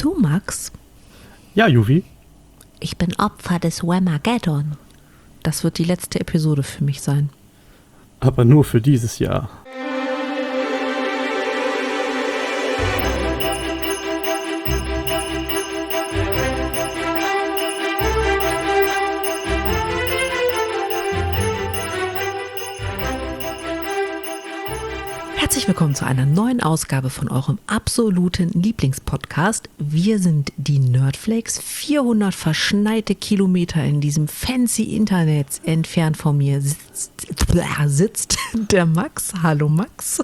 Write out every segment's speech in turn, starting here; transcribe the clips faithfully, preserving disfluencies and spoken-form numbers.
Du, Max? Ja, Juvi? Ich bin Opfer des Whamageddon. Das wird die letzte Episode für mich sein. Aber nur für dieses Jahr. Herzlich willkommen zu einer neuen Ausgabe von eurem absoluten Lieblingspodcast. Wir sind die Nerdflakes, vierhundert verschneite Kilometer in diesem fancy Internet entfernt von mir sitzt, sitzt der Max. Hallo Max.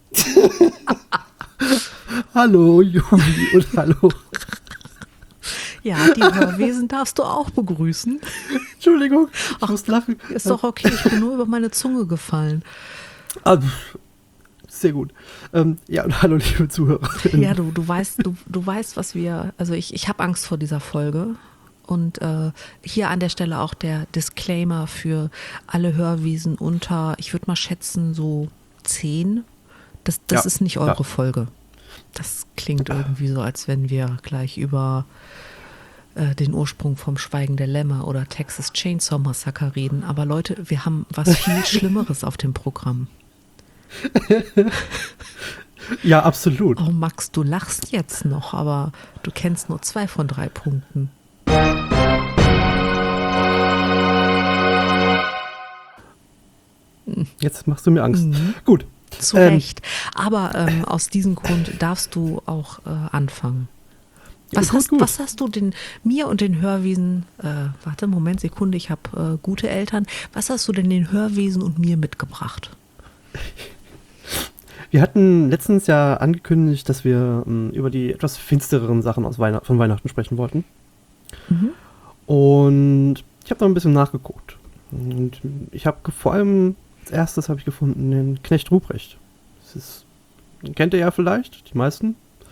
Hallo Juvi und hallo. Ja, die Hörwesen darfst du auch begrüßen. Entschuldigung, ich Ach, muss lachen. Ist doch okay, ich bin nur über meine Zunge gefallen. Ah, sehr gut. Ähm, ja, und hallo liebe Zuhörer. Ja, du, du weißt, du, du weißt, was wir, also ich, ich habe Angst vor dieser Folge. Und äh, hier an der Stelle auch der Disclaimer für alle Hörwesen unter, ich würde mal schätzen, so zehn. Das, das Ja, ist nicht eure ja. Folge. Das klingt irgendwie so, als wenn wir gleich über äh, den Ursprung vom Schweigen der Lämmer oder Texas Chainsaw Massacre reden. Aber Leute, wir haben was viel Schlimmeres auf dem Programm. Ja, absolut. Oh Max, du lachst jetzt noch, aber du kennst nur zwei von drei Punkten. Jetzt machst du mir Angst. Mhm. Gut. Zu Ähm, Recht. Aber ähm, aus diesem Grund darfst du auch äh, anfangen. Was, Ja, gut, hast, gut. was hast du den mir und den Hörwesen, äh, warte, Moment, Sekunde, ich habe äh, gute Eltern. Was hast du denn den Hörwesen und mir mitgebracht? Wir hatten letztens ja angekündigt, dass wir ähm, über die etwas finstereren Sachen aus Weihnacht, von Weihnachten sprechen wollten. Mhm. Und ich habe da ein bisschen nachgeguckt. Und ich habe vor allem als erstes habe ich gefunden den Knecht Ruprecht. Das ist, den kennt ihr ja vielleicht, die meisten.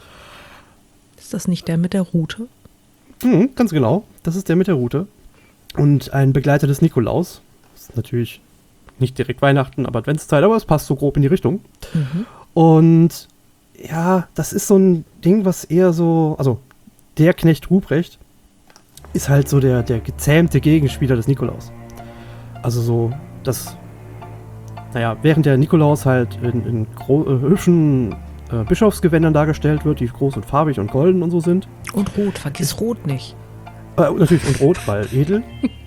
Ist das nicht der mit der Rute? Mhm, ganz genau, das ist der mit der Rute. Und ein Begleiter des Nikolaus. Das ist natürlich nicht direkt Weihnachten, aber Adventszeit, aber es passt so grob in die Richtung. Mhm. Und ja, das ist so ein Ding, was eher so, also der Knecht Ruprecht ist halt so der, der gezähmte Gegenspieler des Nikolaus. Also so, das, naja, während der Nikolaus halt in, in gro- äh, hübschen äh, Bischofsgewändern dargestellt wird, die groß und farbig und golden und so sind. Und rot, vergiss rot nicht. Äh, natürlich und rot, weil edel.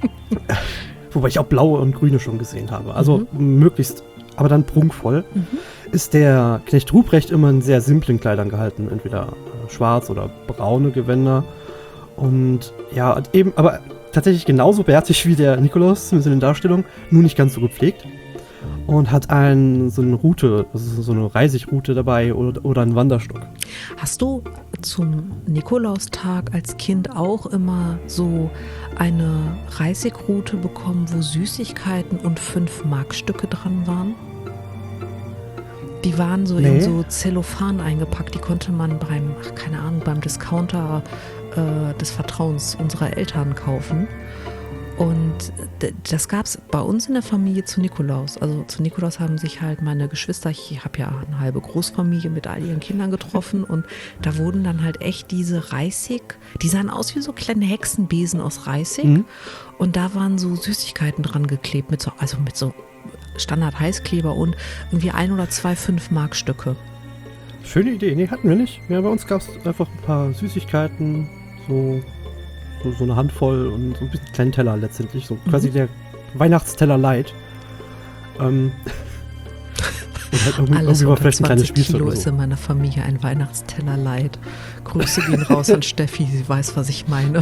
Wobei ich auch blaue und grüne schon gesehen habe. Also Mhm. möglichst, aber dann prunkvoll. Mhm. Ist der Knecht Ruprecht immer in sehr simplen Kleidern gehalten. Entweder äh, schwarz oder braune Gewänder. Und ja, und eben, aber tatsächlich genauso bärtig wie der Nikolaus, zumindest in den Darstellungen, nur nicht ganz so gepflegt. Und hat ein, so eine Route, also so eine Reisigrute dabei oder, oder einen Wanderstock. Hast du zum Nikolaustag als Kind auch immer so eine Reisigrute bekommen, wo Süßigkeiten und fünf Markstücke dran waren? Die waren so Nee. in so Zellophan eingepackt, die konnte man beim, ach, keine Ahnung, beim Discounter äh, des Vertrauens unserer Eltern kaufen. Und d- das gab es bei uns in der Familie zu Nikolaus. Also zu Nikolaus haben sich halt meine Geschwister, ich habe ja eine halbe Großfamilie mit all ihren Kindern getroffen und da wurden dann halt echt diese Reisig, die sahen aus wie so kleine Hexenbesen aus Reisig Mhm. und da waren so Süßigkeiten dran geklebt, mit so, also mit so Standard-Heißkleber und irgendwie ein oder zwei fünf Markstücke. Schöne Idee. Nee, hatten wir nicht. Ja, bei uns gab es einfach ein paar Süßigkeiten, so, so, so eine Handvoll und so ein bisschen kleinen Teller letztendlich. So Mhm. quasi der Weihnachtsteller light. Ähm, und halt irgendwie, Alles irgendwie mal unter vielleicht ein kleines zwanzig Spielzeug Kilo oder ist so. in meiner Familie ein Weihnachtsteller leid. Grüße gehen raus an Steffi, sie weiß, was ich meine.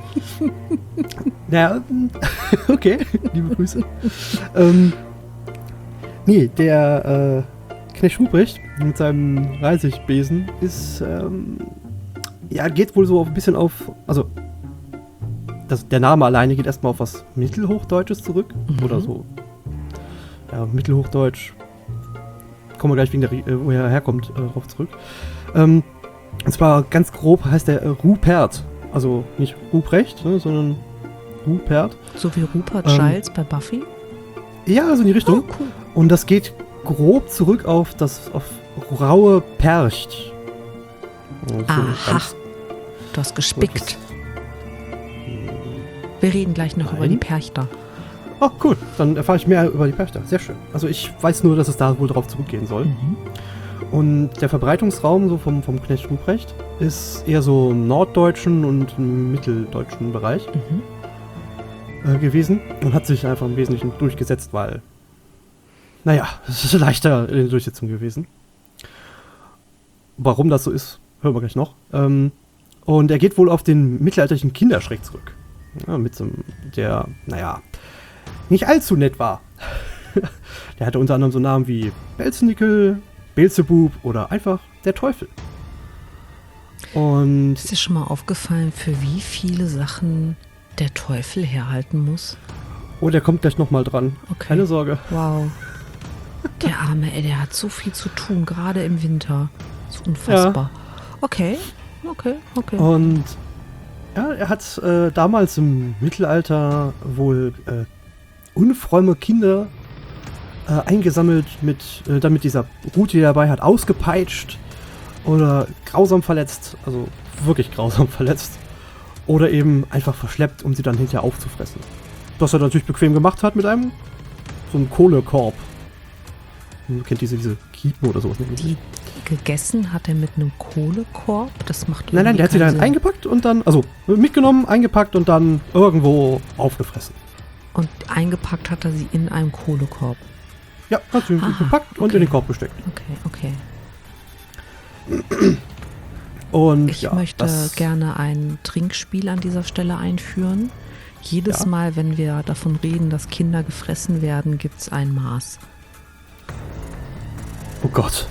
Ja, okay, liebe Grüße. ähm, nee, der äh, Knecht Ruprecht mit seinem Reisigbesen ist, ähm, ja, geht wohl so ein bisschen auf, also das, der Name alleine geht erstmal auf was Mittelhochdeutsches zurück. Mhm. Oder so, ja, Mittelhochdeutsch. Kommen wir gleich wegen der, Re- äh, wo er herkommt, äh, drauf zurück. Ähm, und zwar ganz grob heißt der äh, Rupert. Also nicht Ruprecht, ne, sondern Rupert. So wie Rupert Ähm, Giles bei Buffy. Ja, also in die Richtung. Oh, cool. Und das geht grob zurück auf das auf raue Percht. Also Aha. ganz Du hast gespickt. Wir reden gleich noch Nein. über die Perchter. Oh, cool. Dann erfahre ich mehr über die Perchter. Sehr schön. Also ich weiß nur, dass es da wohl drauf zurückgehen soll. Mhm. Und der Verbreitungsraum so vom, vom Knecht Ruprecht ist eher so im norddeutschen und im mitteldeutschen Bereich Mhm. äh, gewesen und hat sich einfach im Wesentlichen durchgesetzt, weil, naja, es ist leichter in der Durchsetzung gewesen. Warum das so ist, hören wir gleich noch. Ähm, und er geht wohl auf den mittelalterlichen Kinderschreck zurück. Ja, mit so einem, der, naja, nicht allzu nett war. Der hatte unter anderem so Namen wie Belznickel, Beelzebub oder einfach der Teufel. Und Ist dir schon mal aufgefallen, für wie viele Sachen der Teufel herhalten muss? oh, der kommt gleich nochmal dran. Okay. Keine Sorge. Wow. Der Arme, ey, der hat so viel zu tun, gerade im Winter. Das ist unfassbar. Okay, okay, okay. Und ja, er hat äh, damals im Mittelalter wohl äh, unfromme Kinder äh, eingesammelt, mit, äh, damit dieser Rute, die er dabei hat, ausgepeitscht oder grausam verletzt, also wirklich grausam verletzt, oder eben einfach verschleppt, um sie dann hinterher aufzufressen. Was er natürlich bequem gemacht hat mit einem so einem Kohlekorb. Man kennt diese, diese Kiepen oder sowas nicht. Die gegessen hat er mit einem Kohlekorb? Das macht Nein, nein, irgendwie der hat sie keinen dann Sinn. eingepackt und dann, also mitgenommen, eingepackt und dann irgendwo aufgefressen. Und eingepackt hat er sie in einem Kohlekorb. Ja, hat sie Ah, gepackt und okay. in den Korb gesteckt. Okay, okay. Und Ich ja, möchte das, gerne ein Trinkspiel an dieser Stelle einführen. Jedes Ja. Mal, wenn wir davon reden, dass Kinder gefressen werden, gibt es ein Maß. Oh Gott.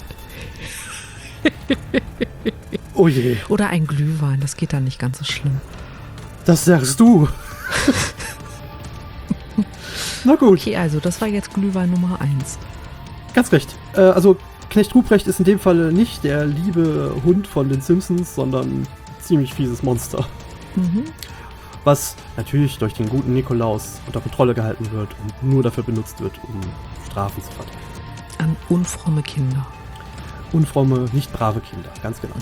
Oh je, Oder ein Glühwein, das geht dann nicht ganz so schlimm. das sagst du. Na gut, Okay, also das war jetzt Glühwein Nummer eins. ganz recht. Äh, also Knecht Ruprecht ist in dem Fall nicht der liebe Hund von den Simpsons, sondern ein ziemlich fieses Monster. Mhm. Was natürlich durch den guten Nikolaus unter Kontrolle gehalten wird und nur dafür benutzt wird, um Strafen zu verteilen. An unfromme Kinder, Unfromme, nicht brave Kinder, ganz genau.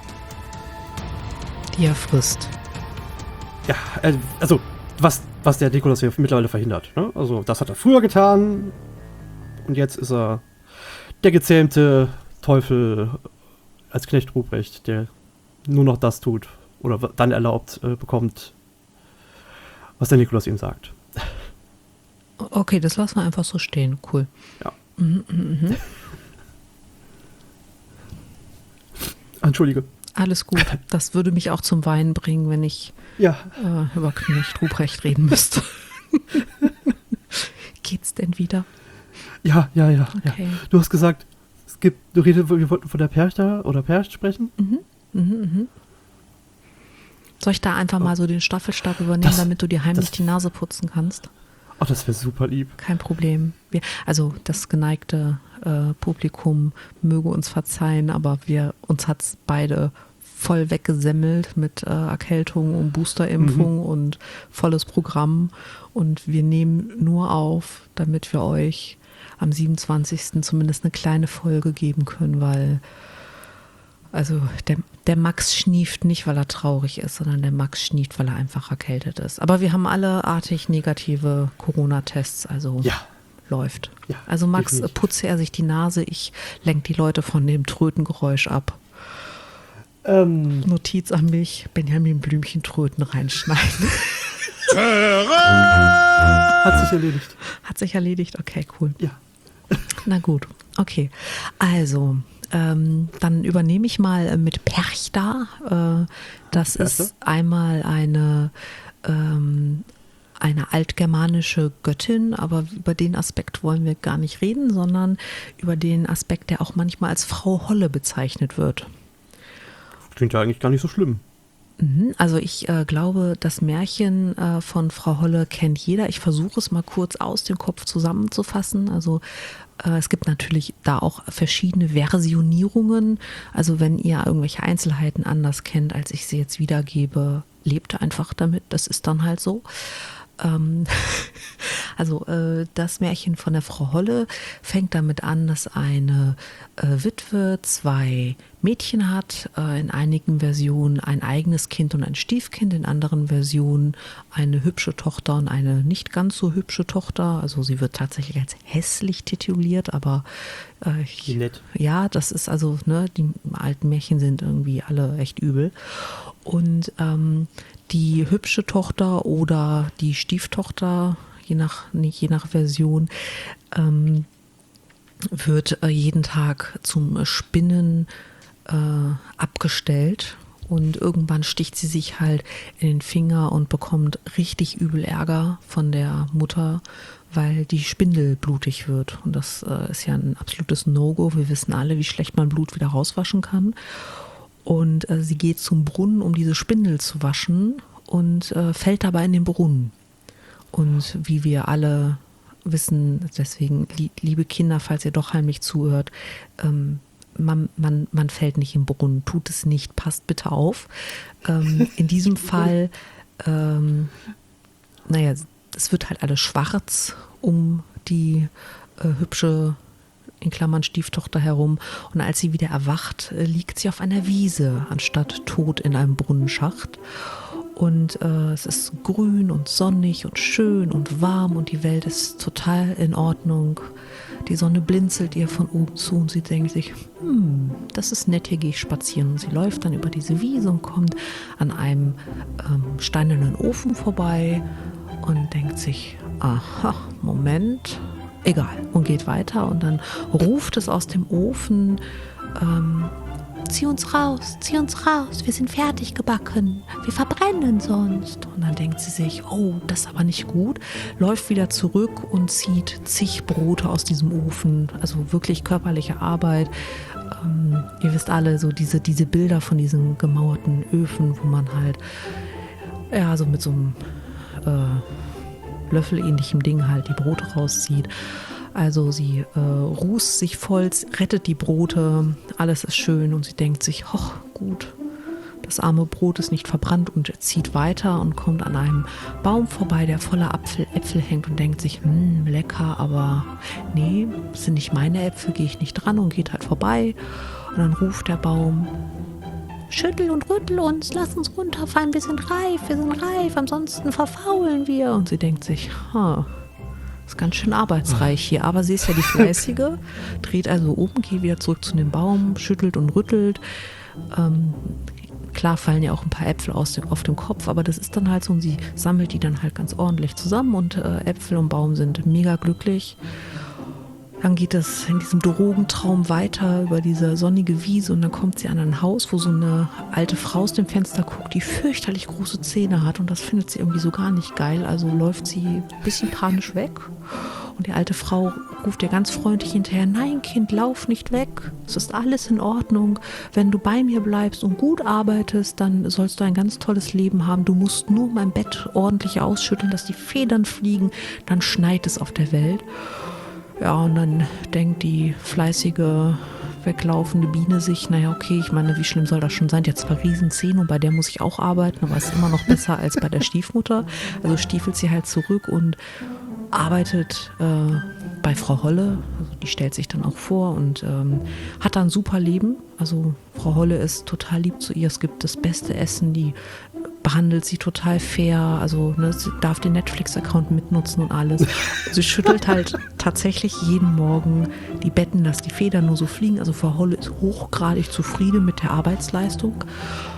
die er frisst. Ja, äh, also was, was der Nikolaus hier mittlerweile verhindert. Ne? Also das hat er früher getan und jetzt ist er der gezähmte Teufel als Knecht Ruprecht, der nur noch das tut oder w- dann erlaubt äh, bekommt, was der Nikolaus ihm sagt. Okay, das lassen wir einfach so stehen. Cool. Ja. Mhm, mhm, mhm. Entschuldige. Alles gut. Das würde mich auch zum Weinen bringen, wenn ich Ja, äh, über Knecht Ruprecht reden müsste. Geht's denn wieder? ja, ja, ja, Okay. ja. Du hast gesagt, es gibt, du redest, wir wollten von der Perchter oder Percht sprechen? Mhm, mhm, mhm. Soll ich da einfach mal so den Staffelstab übernehmen, Das- damit du dir heimlich das- die Nase putzen kannst? Oh, das wäre super lieb. Kein Problem. Wir, also das geneigte äh, Publikum möge uns verzeihen, aber wir uns hat's beide voll weggesemmelt mit äh, Erkältung und Boosterimpfung und volles Programm. Und wir nehmen nur auf, damit wir euch am siebenundzwanzigsten zumindest eine kleine Folge geben können, weil also der, der Max schnieft nicht, weil er traurig ist, sondern der Max schnieft, weil er einfach erkältet ist. Aber wir haben alle artig negative Corona-Tests, also Ja, läuft. ja. Also Max, definitiv. putze er sich die Nase, ich lenke die Leute von dem Trötengeräusch ab. Ähm, Notiz an mich, Benjamin Blümchen Tröten reinschneiden. hat sich erledigt. Hat sich erledigt, okay, cool. Ja. Na gut, okay. Also, ähm, dann übernehme ich mal äh, mit Perchta. Äh, das Perchta? ist einmal eine, ähm, eine altgermanische Göttin, aber über den Aspekt wollen wir gar nicht reden, sondern über den Aspekt, der auch manchmal als Frau Holle bezeichnet wird. Klingt ja eigentlich gar nicht so schlimm. Mhm, Also ich äh, glaube, das Märchen äh, von Frau Holle kennt jeder. Ich versuche es mal kurz aus dem Kopf zusammenzufassen. Also äh, es gibt natürlich da auch verschiedene Versionierungen. Also wenn ihr irgendwelche Einzelheiten anders kennt, als ich sie jetzt wiedergebe, lebt einfach damit. Das ist dann halt so. Ähm, also äh, das Märchen von der Frau Holle fängt damit an, dass eine äh, Witwe zwei Mädchen hat, äh, in einigen Versionen ein eigenes Kind und ein Stiefkind, in anderen Versionen eine hübsche Tochter und eine nicht ganz so hübsche Tochter. Also sie wird tatsächlich als hässlich tituliert, aber äh, ich, Wie nett. ja, das ist also, ne, die alten Märchen sind irgendwie alle echt übel. Und ähm, die hübsche Tochter oder die Stieftochter, je nach, nicht je nach Version, ähm, wird äh, jeden Tag zum Spinnen äh, abgestellt und irgendwann sticht sie sich halt in den Finger und bekommt richtig übel Ärger von der Mutter, weil die Spindel blutig wird. Und das äh, ist ja ein absolutes No-Go. Wir wissen alle, wie schlecht man Blut wieder rauswaschen kann. Und äh, sie geht zum Brunnen, um diese Spindel zu waschen und äh, fällt dabei in den Brunnen. Und wie wir alle wissen, deswegen, liebe Kinder, falls ihr doch heimlich zuhört, ähm, man, man, man fällt nicht im Brunnen, tut es nicht, passt bitte auf. Ähm, in diesem Fall, ähm, naja, es wird halt alles schwarz um die äh, hübsche, in Klammern Stieftochter herum. Und als sie wieder erwacht, äh, liegt sie auf einer Wiese, anstatt tot in einem Brunnenschacht. Und äh, es ist grün und sonnig und schön und warm und die Welt ist total in Ordnung. Die Sonne blinzelt ihr von oben zu und sie denkt sich, hm, das ist nett, hier gehe ich spazieren. Und sie läuft dann über diese Wiese und kommt an einem ähm, steinernen Ofen vorbei und denkt sich, aha, Moment, egal. Und geht weiter und dann ruft es aus dem Ofen, ähm, zieh uns raus, zieh uns raus, wir sind fertig gebacken, wir verbrennen sonst. Und dann denkt sie sich, oh, das ist aber nicht gut, läuft wieder zurück und zieht zig Brote aus diesem Ofen, also wirklich körperliche Arbeit. Ähm, ihr wisst alle, so diese, diese Bilder von diesen gemauerten Öfen, wo man halt, ja, so mit so einem äh, löffelähnlichem Ding halt die Brote rauszieht. Also sie äh, rußt sich voll, rettet die Brote, alles ist schön und sie denkt sich, hoch, gut, das arme Brot ist nicht verbrannt und zieht weiter und kommt an einem Baum vorbei, der voller Apfel, Äpfel hängt und denkt sich, hm, lecker, aber nee, das sind nicht meine Äpfel, gehe ich nicht dran und geht halt vorbei. Und dann ruft der Baum, schüttel und rüttel uns, lass uns runterfallen, wir sind reif, wir sind reif, ansonsten verfaulen wir. Und sie denkt sich, ha, ist ganz schön arbeitsreich hier, aber sie ist ja die Fleißige, dreht also um, geht wieder zurück zu dem Baum, schüttelt und rüttelt. Ähm, klar fallen ja auch ein paar Äpfel aus dem, auf dem Kopf, aber das ist dann halt so und sie sammelt die dann halt ganz ordentlich zusammen und äh, Äpfel und Baum sind mega glücklich. Dann geht es in diesem Drogentraum weiter über diese sonnige Wiese und dann kommt sie an ein Haus, wo so eine alte Frau aus dem Fenster guckt, die fürchterlich große Zähne hat und das findet sie irgendwie so gar nicht geil. Also läuft sie ein bisschen panisch weg und die alte Frau ruft ihr ganz freundlich hinterher, nein Kind, lauf nicht weg, es ist alles in Ordnung. Wenn du bei mir bleibst und gut arbeitest, dann sollst du ein ganz tolles Leben haben. Du musst nur mein Bett ordentlich ausschütteln, dass die Federn fliegen, dann schneit es auf der Welt. Ja, und dann denkt die fleißige, weglaufende Biene sich, naja, okay, ich meine, wie schlimm soll das schon sein? Die hat zwar Riesenzähne und bei der muss ich auch arbeiten, aber ist immer noch besser als bei der Stiefmutter. Also stiefelt sie halt zurück und arbeitet äh, bei Frau Holle. Also die stellt sich dann auch vor und ähm, hat dann ein super Leben. Also Frau Holle ist total lieb zu ihr. Es gibt das beste Essen, die behandelt sie total fair, also ne, sie darf den Netflix-Account mitnutzen und alles. Sie schüttelt halt tatsächlich jeden Morgen die Betten, dass die Federn nur so fliegen. Also Frau Holle ist hochgradig zufrieden mit der Arbeitsleistung.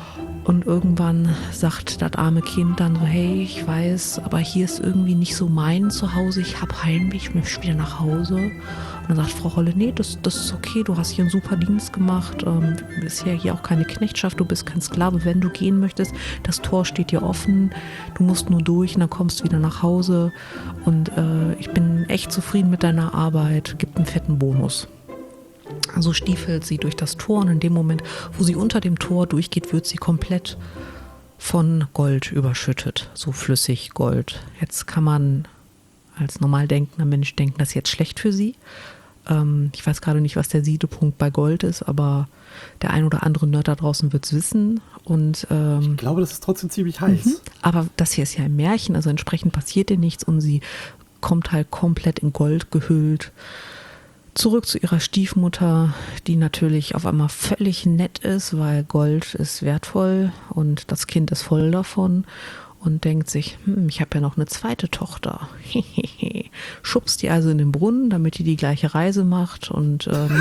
Und irgendwann sagt das arme Kind dann so, hey, ich weiß, aber hier ist irgendwie nicht so mein Zuhause, ich habe Heimweh, ich möchte wieder nach Hause. Und dann sagt Frau Holle, nee, das, das ist okay, du hast hier einen super Dienst gemacht, ähm, du bist ja hier auch keine Knechtschaft, du bist kein Sklave, wenn du gehen möchtest, das Tor steht dir offen, du musst nur durch und dann kommst du wieder nach Hause und äh, ich bin echt zufrieden mit deiner Arbeit, gibt einen fetten Bonus. Also stiefelt sie durch das Tor und in dem Moment, wo sie unter dem Tor durchgeht, wird sie komplett von Gold überschüttet, so flüssig Gold. Jetzt kann man als normal denkender Mensch denken, das ist jetzt schlecht für sie. Ähm, ich weiß gerade nicht, was der Siedepunkt bei Gold ist, aber der ein oder andere Nerd da draußen wird es wissen. Und, ähm, ich glaube, das ist trotzdem ziemlich heiß. Mhm. Aber das hier ist ja ein Märchen, also entsprechend passiert ihr nichts und sie kommt halt komplett in Gold gehüllt zurück zu ihrer Stiefmutter, die natürlich auf einmal völlig nett ist, weil Gold ist wertvoll und das Kind ist voll davon und denkt sich, hm, ich habe ja noch eine zweite Tochter. Schubst die also in den Brunnen, damit die die gleiche Reise macht und ähm,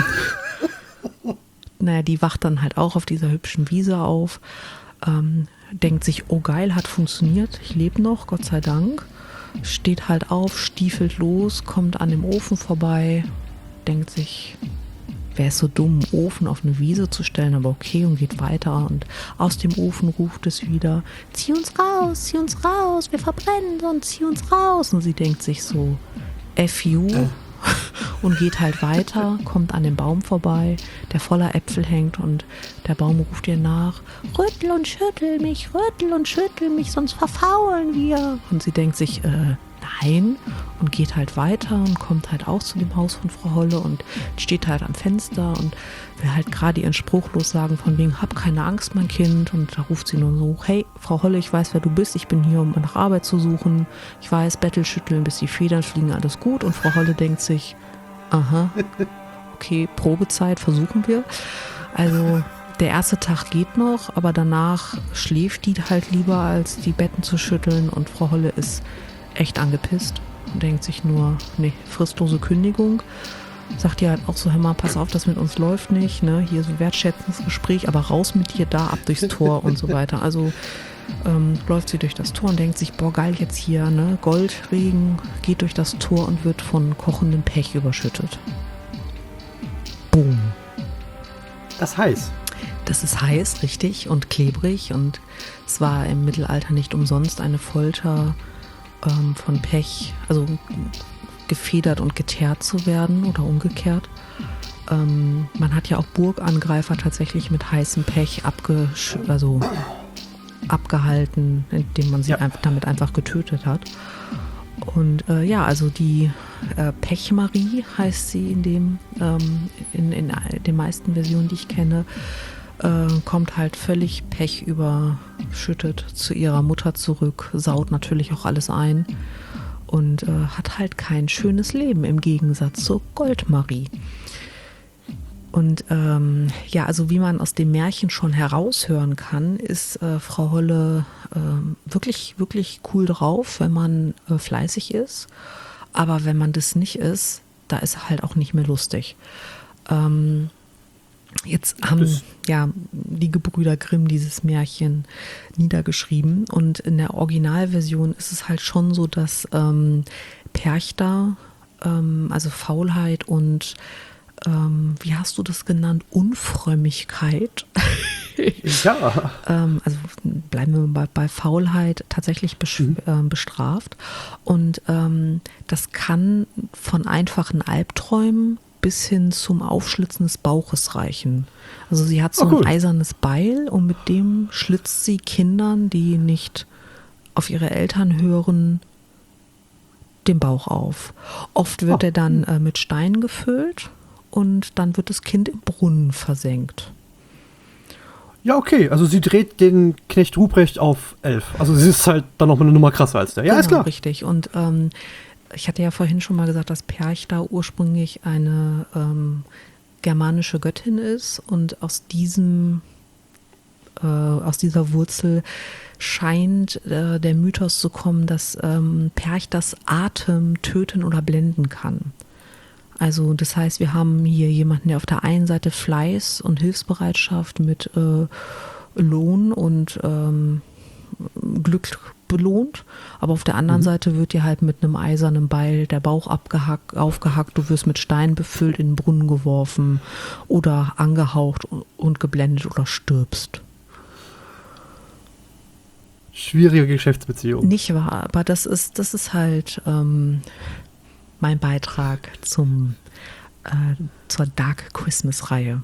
naja, die wacht dann halt auch auf dieser hübschen Wiese auf, ähm, denkt sich, oh geil, hat funktioniert, ich lebe noch, Gott sei Dank. Steht halt auf, stiefelt los, kommt an dem Ofen vorbei, denkt sich, wäre es so dumm, einen Ofen auf eine Wiese zu stellen, aber okay, und geht weiter und aus dem Ofen ruft es wieder, zieh uns raus, zieh uns raus, wir verbrennen sonst, zieh uns raus. Und sie denkt sich so, F you äh. und geht halt weiter, kommt an dem Baum vorbei, der voller Äpfel hängt und der Baum ruft ihr nach, rüttel und schüttel mich, rüttel und schüttel mich, sonst verfaulen wir. Und sie denkt sich, äh, nein, und geht halt weiter und kommt halt auch zu dem Haus von Frau Holle und steht halt am Fenster und will halt gerade ihren Spruch lossagen von wegen, hab keine Angst, mein Kind. Und da ruft sie nur so, hey, Frau Holle, ich weiß, wer du bist, ich bin hier, um nach Arbeit zu suchen. Ich weiß, Bettel schütteln, bis die Federn fliegen, alles gut. Und Frau Holle denkt sich, aha, okay, Probezeit, versuchen wir. Also der erste Tag geht noch, aber danach schläft die halt lieber, als die Betten zu schütteln. Und Frau Holle ist echt angepisst und denkt sich nur, nee, fristlose Kündigung. Sagt ihr halt auch so, hör mal, pass auf, das mit uns läuft nicht, ne? Hier so wertschätzendes Gespräch, aber raus mit dir, da ab durchs Tor und so weiter. Also ähm, läuft sie durch das Tor und denkt sich, boah, geil jetzt hier, ne? Goldregen, geht durch das Tor und wird von kochendem Pech überschüttet. Boom. Das ist heiß. Das ist heiß, richtig, und klebrig und es war im Mittelalter nicht umsonst eine Folter ähm, von Pech, also gefedert und geteert zu werden oder umgekehrt. Ähm, man hat ja auch Burgangreifer tatsächlich mit heißem Pech abgesch- also abgehalten, indem man sie ja. einfach, damit einfach getötet hat. Und äh, ja, also die äh, Pechmarie heißt sie in dem ähm, in, in den meisten Versionen, die ich kenne, äh, kommt halt völlig Pech überschüttet zu ihrer Mutter zurück, saut natürlich auch alles ein und äh, hat halt kein schönes Leben im Gegensatz zur Goldmarie. Und ähm, ja, also wie man aus dem Märchen schon heraushören kann, ist äh, Frau Holle äh, wirklich, wirklich cool drauf, wenn man äh, fleißig ist. Aber wenn man das nicht ist, da ist halt auch nicht mehr lustig. Ähm, jetzt haben das ja die Gebrüder Grimm dieses Märchen niedergeschrieben. Und in der Originalversion ist es halt schon so, dass ähm, Perchta, ähm, also Faulheit und Ähm, wie hast du das genannt? Unfrömmigkeit. Ja. ähm, also bleiben wir bei, bei Faulheit tatsächlich besch- mhm. äh, bestraft. Und ähm, das kann von einfachen Albträumen bis hin zum Aufschlitzen des Bauches reichen. Also sie hat so oh, cool. ein eisernes Beil und mit dem schlitzt sie Kindern, die nicht auf ihre Eltern hören, den Bauch auf. Oft wird oh. er dann äh, mit Steinen gefüllt. Und dann wird das Kind im Brunnen versenkt. Ja, okay. Also sie dreht den Knecht Ruprecht auf elf. Also sie ist halt dann noch eine Nummer krasser als der. Ja, genau, ist klar. Richtig. Und ähm, ich hatte ja vorhin schon mal gesagt, dass Perchta ursprünglich eine ähm, germanische Göttin ist. Und aus diesem, äh, aus dieser Wurzel scheint äh, der Mythos zu kommen, dass ähm, Perchtas Atem töten oder blenden kann. Also das heißt, wir haben hier jemanden, der auf der einen Seite Fleiß und Hilfsbereitschaft mit äh, Lohn und ähm, Glück belohnt, aber auf der anderen mhm. Seite wird dir halt mit einem eisernen Beil der Bauch abgehackt, aufgehackt, du wirst mit Steinen befüllt, in den Brunnen geworfen oder angehaucht und geblendet oder stirbst. Schwierige Geschäftsbeziehung. Nicht wahr, aber das ist, das ist halt ähm, mein Beitrag zum, äh, zur Dark Christmas-Reihe.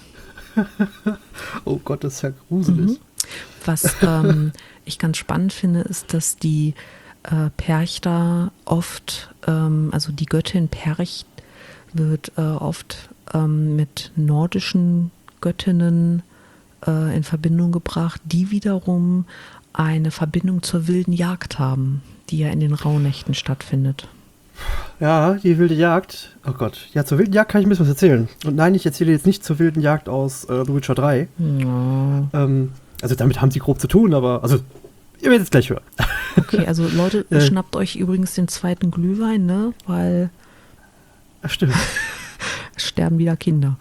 Oh Gott, das ist ja gruselig. Mhm. Was ähm, ich ganz spannend finde, ist, dass die äh, Perchta oft, ähm, also die Göttin Percht wird äh, oft ähm, mit nordischen Göttinnen äh, in Verbindung gebracht, die wiederum eine Verbindung zur wilden Jagd haben, die ja in den Rauhnächten stattfindet. Ja, die wilde Jagd. Oh Gott. Ja, zur wilden Jagd kann ich ein bisschen was erzählen. Und nein, ich erzähle jetzt nicht zur wilden Jagd aus äh, The Witcher drei. Ja. Ähm, also damit haben sie grob zu tun, aber also ihr werdet es gleich hören. Okay, also Leute, Äh. schnappt euch übrigens den zweiten Glühwein, ne? Weil Ja, stimmt. es sterben wieder Kinder.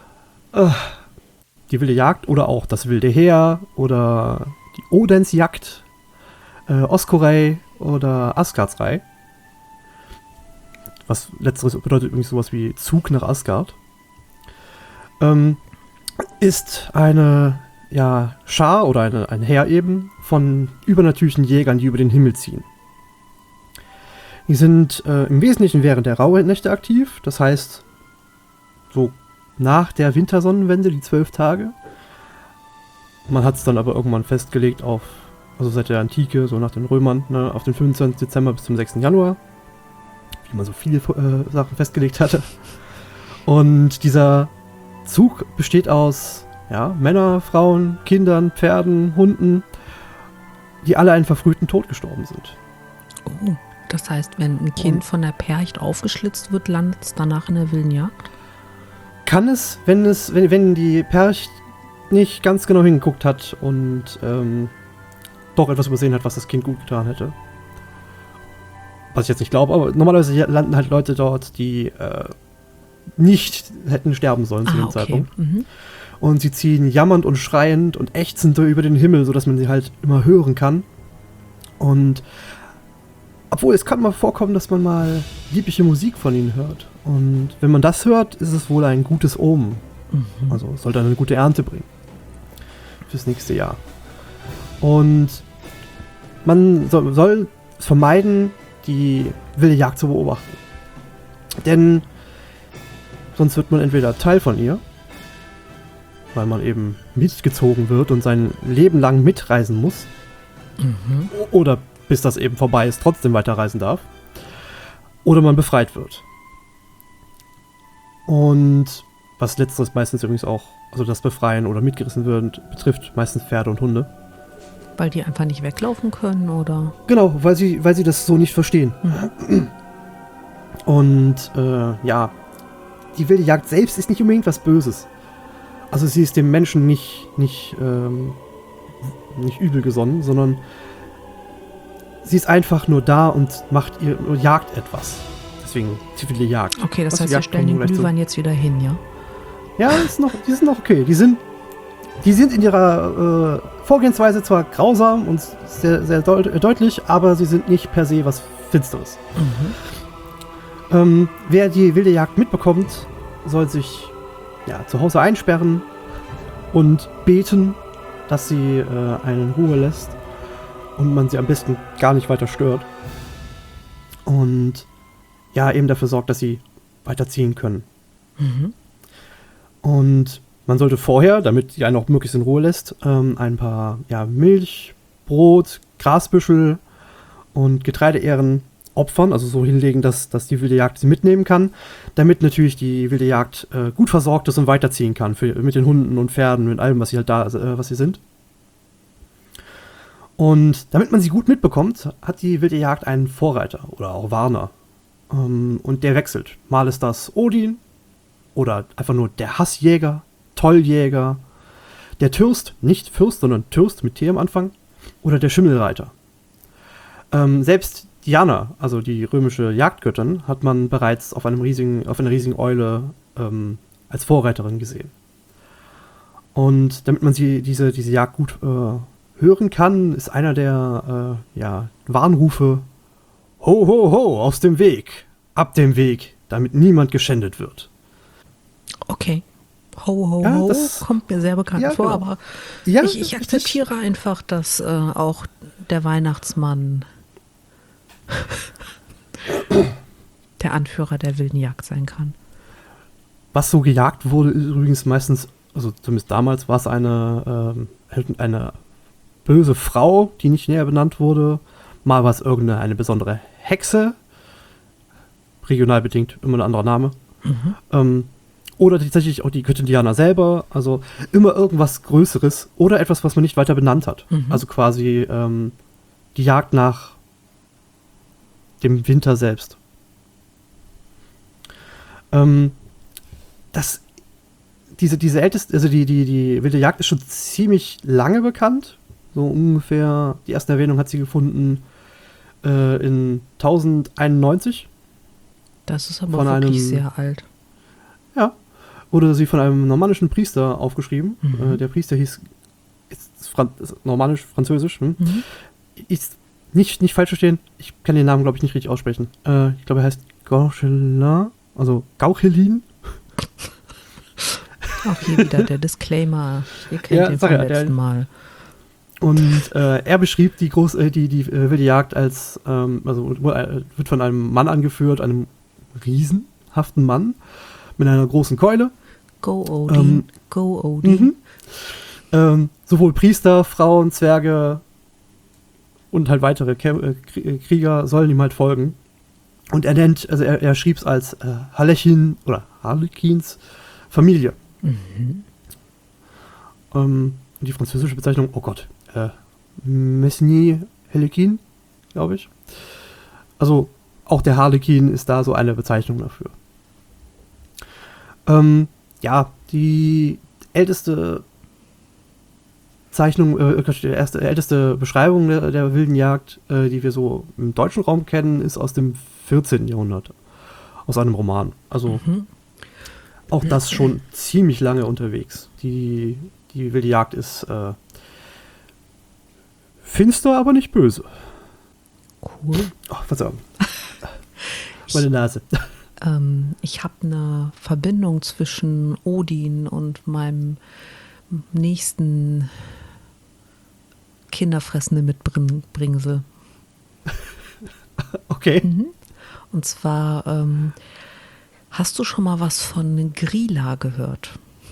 Die wilde Jagd oder auch das wilde Heer oder die Odensjagd, äh, Oskorei oder Asgardsrei. Was letzteres bedeutet übrigens sowas wie Zug nach Asgard. Ähm, ist eine ja, Schar oder eine, ein Heer eben von übernatürlichen Jägern, die über den Himmel ziehen. Die sind äh, im Wesentlichen während der Rauhnächte aktiv, das heißt so nach der Wintersonnenwende, die zwölf Tage. Man hat es dann aber irgendwann festgelegt auf, also seit der Antike, so nach den Römern, ne, auf den fünfundzwanzigsten Dezember bis zum sechsten Januar. Wie man so viele äh, Sachen festgelegt hatte. Und dieser Zug besteht aus ja, Männer, Frauen, Kindern, Pferden, Hunden, die alle einen verfrühten Tod gestorben sind. Oh, das heißt, wenn ein Kind Und- von der Percht aufgeschlitzt wird, landet es danach in der wilden Jagd? Kann es, wenn es, wenn, wenn die Percht nicht ganz genau hingeguckt hat und ähm, doch etwas übersehen hat, was das Kind gut getan hätte. Was ich jetzt nicht glaube, aber normalerweise landen halt Leute dort, die äh, nicht hätten sterben sollen zu Ah, dem okay. Zeitpunkt. Mhm. Und sie ziehen jammernd und schreiend und ächzend über den Himmel, sodass man sie halt immer hören kann. Und obwohl es kann mal vorkommen, dass man mal liebliche Musik von ihnen hört. Und wenn man das hört, ist es wohl ein gutes Omen. Mhm. Also es sollte eine gute Ernte bringen. Fürs nächste Jahr. Und man soll, soll vermeiden, die wilde Jagd zu beobachten. Denn sonst wird man entweder Teil von ihr, weil man eben mitgezogen wird und sein Leben lang mitreisen muss, Mhm. oder bis das eben vorbei ist, trotzdem weiterreisen darf, oder man befreit wird. Und was letzteres meistens übrigens auch, also das Befreien oder mitgerissen werden, betrifft meistens Pferde und Hunde. Weil die einfach nicht weglaufen können, oder? Genau, weil sie, weil sie das so nicht verstehen. Mhm. Und äh, ja, die wilde Jagd selbst ist nicht unbedingt was Böses. Also sie ist dem Menschen nicht, nicht, ähm, nicht übel gesonnen, sondern sie ist einfach nur da und macht ihr, jagt etwas. Deswegen die wilde Jagd. Okay, das Was heißt, wir Jagd stellen den kommt gleich zu. Glühwein jetzt wieder hin, ja? Ja, das ist noch, die sind noch okay. Die sind, die sind in ihrer äh, Vorgehensweise zwar grausam und sehr, sehr deut äh, deutlich, aber sie sind nicht per se was Finsteres. Mhm. Ähm, wer die wilde Jagd mitbekommt, soll sich ja, zu Hause einsperren und beten, dass sie äh, einen in Ruhe lässt und man sie am besten gar nicht weiter stört. Und ja, eben dafür sorgt, dass sie weiterziehen können. Mhm. Und man sollte vorher, damit sie einen auch möglichst in Ruhe lässt, ähm, ein paar ja, Milch, Brot, Grasbüschel und Getreideähren opfern, also so hinlegen, dass, dass die wilde Jagd sie mitnehmen kann, damit natürlich die wilde Jagd äh, gut versorgt ist und weiterziehen kann für, mit den Hunden und Pferden, mit allem, was sie halt da, äh, was sie sind. Und damit man sie gut mitbekommt, hat die wilde Jagd einen Vorreiter oder auch Warner. Ähm, und der wechselt. Mal ist das Odin oder einfach nur der Hassjäger, Tolljäger, der Türst, nicht Fürst, sondern Türst mit T am Anfang, oder der Schimmelreiter. Ähm, selbst Diana, also die römische Jagdgöttin, hat man bereits auf einem riesigen, auf einer riesigen Eule ähm, als Vorreiterin gesehen. Und damit man sie, diese, diese Jagd gut äh, hören kann, ist einer der äh, ja, Warnrufe: Ho, ho, ho, aus dem Weg, ab dem Weg, damit niemand geschändet wird. Okay. Ho, ho, Ja, ho, das- kommt mir sehr bekannt ja, vor, genau. aber Ja, ich, ich akzeptiere einfach, dass äh, auch der Weihnachtsmann der Anführer der wilden Jagd sein kann. Was so gejagt wurde, ist übrigens meistens, also zumindest damals, war es eine, ähm, eine böse Frau, die nicht näher benannt wurde. Mal war es irgendeine eine besondere Hexe. Regional bedingt, immer ein anderer Name. Mhm. Ähm, oder tatsächlich auch die Göttin Diana selber. Also immer irgendwas Größeres oder etwas, was man nicht weiter benannt hat. Mhm. Also quasi ähm, die Jagd nach dem Winter selbst. Ähm, das, diese, diese älteste, also die, die, die wilde Jagd ist schon ziemlich lange bekannt. So ungefähr, die erste Erwähnung hat sie gefunden äh, in tausendeinundneunzig. Das ist aber von wirklich einem, sehr alt. Ja, wurde sie von einem normannischen Priester aufgeschrieben. Mhm. Äh, der Priester hieß ist Fran- ist normannisch, französisch. Hm? Mhm. Ist nicht, nicht falsch verstehen, ich kann den Namen, glaube ich, nicht richtig aussprechen. Äh, ich glaube, er heißt Gauchelin, also Gauchelin. Auch hier wieder der Disclaimer. Ihr kennt Ja, den sag vom ja, der- letzten Mal. Und äh, er beschrieb die, groß, äh, die, die äh, wilde Jagd als, ähm, also äh, wird von einem Mann angeführt, einem riesenhaften Mann mit einer großen Keule. Go Odin, Ähm, go Odin. Mhm. Ähm, sowohl Priester, Frauen, Zwerge und halt weitere Kä- äh, Krie- äh, Krieger sollen ihm halt folgen. Und er nennt, also er, er schrieb es als äh, Harlekin oder Harlekins Familie. Mhm. Ähm, die französische Bezeichnung, oh Gott, äh, Mesnier Harlekin, glaube ich. Also auch der Harlekin ist da so eine Bezeichnung dafür. Ähm, ja, die älteste Zeichnung, äh, die erste, älteste Beschreibung der, der wilden Jagd, äh, die wir so im deutschen Raum kennen, ist aus dem vierzehnten Jahrhundert. Aus einem Roman. Also Mhm. auch das schon ziemlich lange unterwegs. Die, die wilde Jagd ist äh, finster, aber nicht böse. Cool. Oh, Verzeihung. Meine Nase. Ähm, ich habe eine Verbindung zwischen Odin und meinem nächsten kinderfressenden Mitbringsel. Okay. Mhm. Und zwar, ähm, hast du schon mal was von Grilla gehört?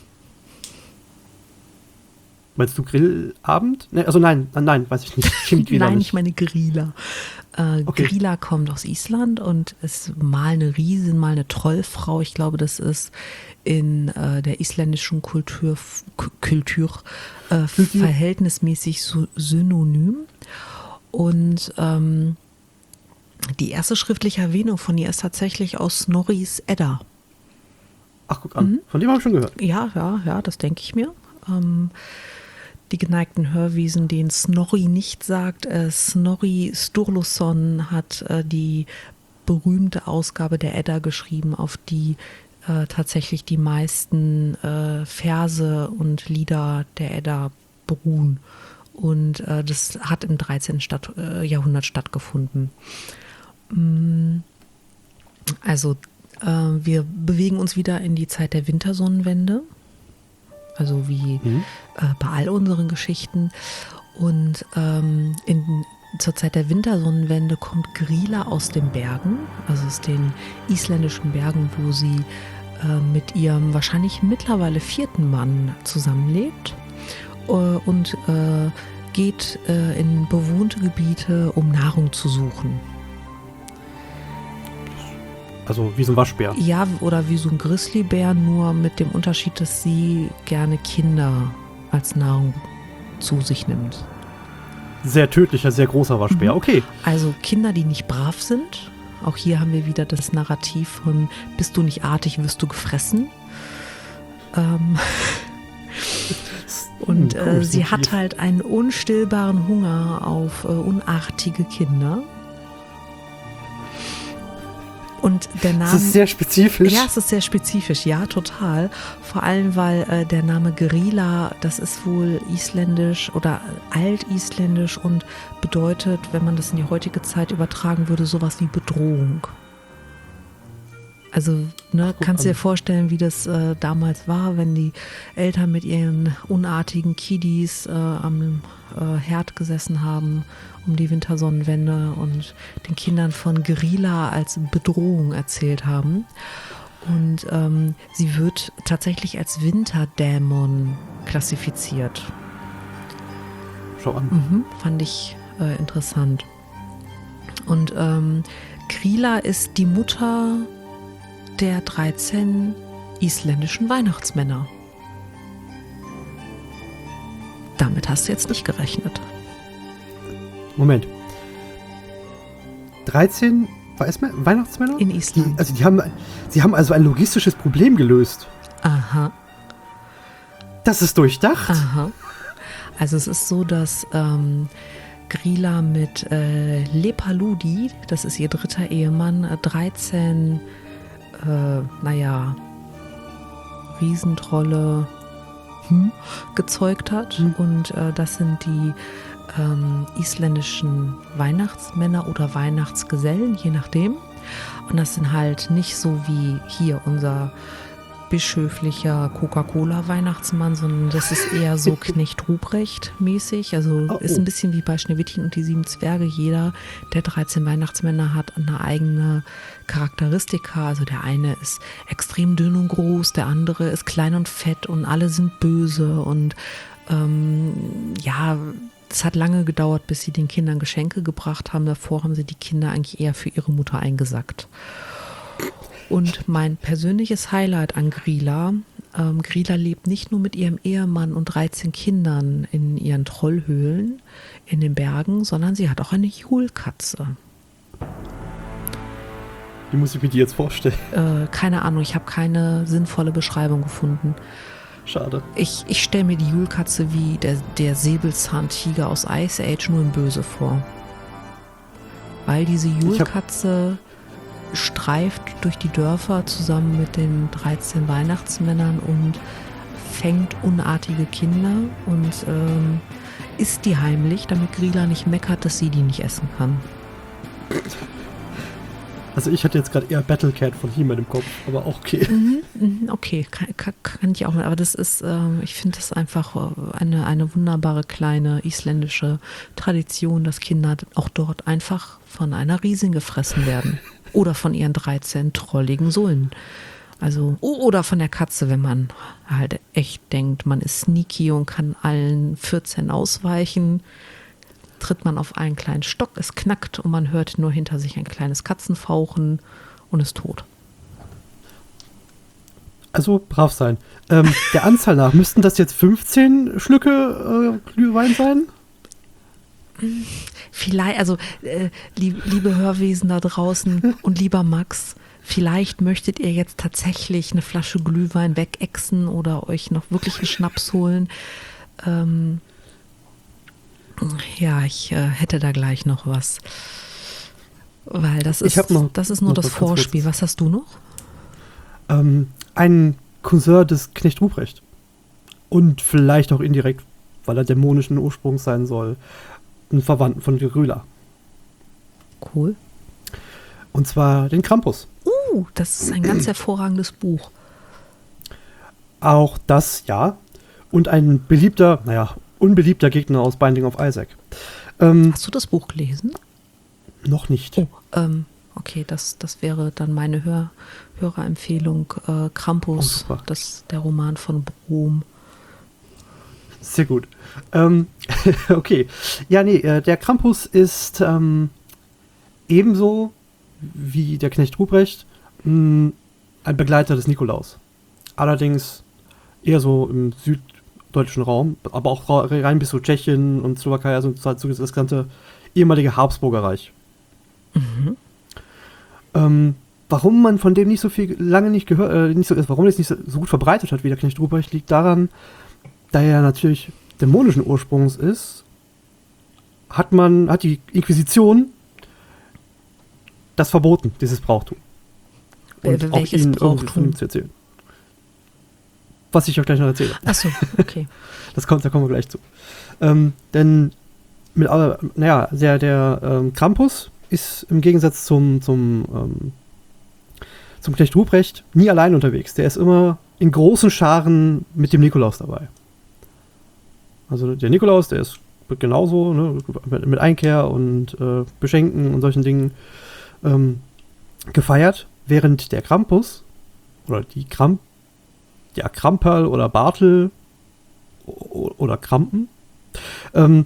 Meinst du Grillabend? Nee, also nein, nein, nein, weiß ich nicht. Chemiegriller Nein, nicht. ich meine Grilla. Äh, Okay. Grilla kommt aus Island und ist mal eine Riesin, mal eine Trollfrau. Ich glaube, das ist in äh, der isländischen Kultur, K- Kultur äh, verhältnismäßig so synonym. Und ähm, die erste schriftliche Erwähnung von ihr ist tatsächlich aus Snorris Edda. Ach, guck an. Von dem habe ich schon gehört. Ja, ja, ja, das denke ich mir. Ähm, die geneigten Hörwesen, denen Snorri nicht sagt. Äh, Snorri Sturluson hat äh, die berühmte Ausgabe der Edda geschrieben, auf die äh, tatsächlich die meisten äh, Verse und Lieder der Edda beruhen. Und äh, das hat im dreizehnten Stadt, äh, Jahrhundert stattgefunden. Mm, Also äh, wir bewegen uns wieder in die Zeit der Wintersonnenwende. Also wie Mhm. äh, bei all unseren Geschichten. Und ähm, in, zur Zeit der Wintersonnenwende kommt Grilla aus den Bergen, also aus den isländischen Bergen, wo sie äh, mit ihrem wahrscheinlich mittlerweile vierten Mann zusammenlebt äh, und äh, geht äh, in bewohnte Gebiete, um Nahrung zu suchen. Also wie so ein Waschbär. Ja, oder wie so ein Grizzlybär, nur mit dem Unterschied, dass sie gerne Kinder als Nahrung zu sich nimmt. Sehr tödlicher, sehr großer Waschbär. Mhm. Okay. Also Kinder, die nicht brav sind. Auch hier haben wir wieder das Narrativ von bist du nicht artig, wirst du gefressen. Ähm Und Hm, äh, komisch, sie Motiv. hat halt einen unstillbaren Hunger auf äh, unartige Kinder. Und der Name... Das ist sehr spezifisch. Ja, es ist sehr spezifisch, ja, total. Vor allem, weil äh, der Name Grilla, das ist wohl isländisch oder altisländisch und bedeutet, wenn man das in die heutige Zeit übertragen würde, sowas wie Bedrohung. Also, ne, Ach, kannst du dir an. vorstellen, wie das äh, damals war, wenn die Eltern mit ihren unartigen Kiddies äh, am äh, Herd gesessen haben um die Wintersonnenwende und den Kindern von Grilla als Bedrohung erzählt haben. Und ähm, sie wird tatsächlich als Winterdämon klassifiziert. Schau an. Mhm, fand ich äh, interessant. Und ähm, Grilla ist die Mutter der dreizehn isländischen Weihnachtsmänner. Damit hast du jetzt nicht gerechnet. Moment. dreizehn Weißmä- Weihnachtsmänner? In Die, Island. also die haben, sie haben also ein logistisches Problem gelöst. Aha. Das ist durchdacht. Aha. Also es ist so, dass ähm, Grilla mit äh, Lepaludi, das ist ihr dritter Ehemann, äh, dreizehn, äh, naja, Riesentrolle hm, gezeugt hat. Hm. Und äh, das sind die ähm, isländischen Weihnachtsmänner oder Weihnachtsgesellen, je nachdem. Und das sind halt nicht so wie hier unser bischöflicher Coca-Cola-Weihnachtsmann, sondern das ist eher so Knecht Ruprecht-mäßig. Also Oh, ist oh. ein bisschen wie bei Schneewittchen und die sieben Zwerge. Jeder der dreizehn Weihnachtsmänner hat eine eigene Charakteristika. Also der eine ist extrem dünn und groß, der andere ist klein und fett und alle sind böse. Und ähm, ja, es hat lange gedauert, bis sie den Kindern Geschenke gebracht haben. Davor haben sie die Kinder eigentlich eher für ihre Mutter eingesackt. Und mein persönliches Highlight an Grilla, ähm, Grilla lebt nicht nur mit ihrem Ehemann und dreizehn Kindern in ihren Trollhöhlen in den Bergen, sondern sie hat auch eine Julkatze. Wie muss ich mir die jetzt vorstellen? Äh, keine Ahnung, ich habe keine sinnvolle Beschreibung gefunden. Schade. Ich, ich stelle mir die Julkatze wie der, der Säbelzahntiger aus Ice Age nur in böse vor. Weil diese Julkatze streift durch die Dörfer zusammen mit den dreizehn Weihnachtsmännern und fängt unartige Kinder und ähm, isst die heimlich, damit Grilla nicht meckert, dass sie die nicht essen kann. Also ich hatte jetzt gerade eher Battlecat von He-Man im Kopf, aber auch okay. Mhm, mhm, okay, kann, kann, kann ich auch mal. Aber das ist, ähm, ich finde das einfach äh, eine, eine wunderbare kleine isländische Tradition, dass Kinder auch dort einfach von einer Riesin gefressen werden. Oder von ihren dreizehn trolligen Sohlen. Also, oder von der Katze, wenn man halt echt denkt, man ist sneaky und kann allen vierzehn ausweichen. Tritt man auf einen kleinen Stock, es knackt und man hört nur hinter sich ein kleines Katzenfauchen und ist tot. Also brav sein. Ähm, der Anzahl nach, müssten das jetzt fünfzehn Schlücke äh, Glühwein sein? Vielleicht, also äh, lieb, liebe Hörwesen da draußen und lieber Max, vielleicht möchtet ihr jetzt tatsächlich eine Flasche Glühwein wegexen oder euch noch wirklich einen Schnaps holen. Ähm, ja, ich äh, hätte da gleich noch was. Weil das Ich ist, hab noch- das ist nur noch das was ganz Vorspiel. Kurzes. Was hast du noch? Ähm, ein Cousin des Knecht Ruprecht. Und vielleicht auch indirekt, weil er dämonischen Ursprungs sein soll, einen Verwandten von Grilla. Cool. Und zwar den Krampus. Uh, das ist ein ganz hervorragendes Buch. Auch das, ja. Und ein beliebter, naja, unbeliebter Gegner aus Binding of Isaac. Ähm, Hast du das Buch gelesen? noch nicht. Oh, ähm, okay, das, das wäre dann meine Hör Hörerempfehlung. Äh, Krampus, Oh, super. das, der Roman von Brom. Sehr gut. Ähm, okay. Ja, nee, äh, der Krampus ist ähm, ebenso wie der Knecht Ruprecht mh, ein Begleiter des Nikolaus. Allerdings eher so im süddeutschen Raum, aber auch ra- rein bis so Tschechien und Slowakei, also so das ganze ehemalige Habsburger Reich. Mhm. Ähm, warum man von dem nicht so viel lange nicht gehört, äh, nicht so, warum es nicht so, so gut verbreitet hat wie der Knecht Ruprecht, liegt daran, da er natürlich dämonischen Ursprungs ist, hat man, hat die Inquisition das verboten, dieses Brauchtum. Und Wel- auch welches ihnen irgendwie Brauchtum? von ihm zu erzählen. Was ich euch gleich noch erzähle. Achso, okay. Das kommt, da kommen wir gleich zu. Ähm, denn mit, äh, naja, der, der ähm, Krampus ist im Gegensatz zum, zum, ähm, zum Knecht Ruprecht nie allein unterwegs. Der ist immer in großen Scharen mit dem Nikolaus dabei. Also der Nikolaus, der ist genauso, ne, mit, mit Einkehr und äh, Beschenken und solchen Dingen ähm, gefeiert, während der Krampus oder die Kramp, ja, Kramperl oder Bartel o- oder Krampen, ähm,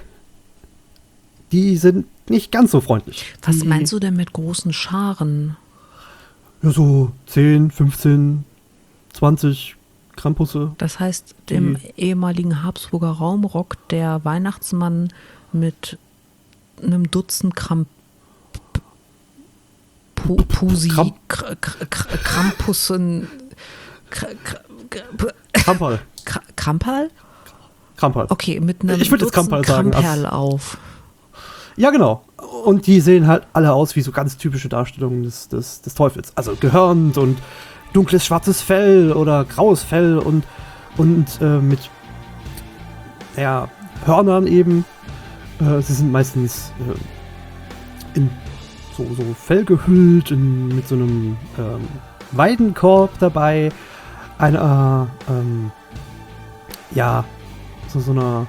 die sind nicht ganz so freundlich. Was die, meinst du denn mit großen Scharen? Ja, so zehn, fünfzehn, zwanzig Krampusse. Das heißt, im Mhm. ehemaligen Habsburger Raum rockt der Weihnachtsmann mit einem Dutzend Kramp Pu Pusi, Kramp Kr Kr Kr Krampussen, Kr Kr Krampal. Kr Krampal? Krampal. Okay, mit einem Ich würde jetzt Krampal sagen. Kramperl auf. Ja, genau. Und die sehen halt alle aus wie so ganz typische Darstellungen des, des, des Teufels. Also gehörnt und dunkles schwarzes Fell oder graues Fell und, und äh, mit ja, Hörnern eben. Äh, sie sind meistens äh, in so, so Fell gehüllt, in, mit so einem ähm, Weidenkorb dabei. Einer, ähm, ja, so, so einer,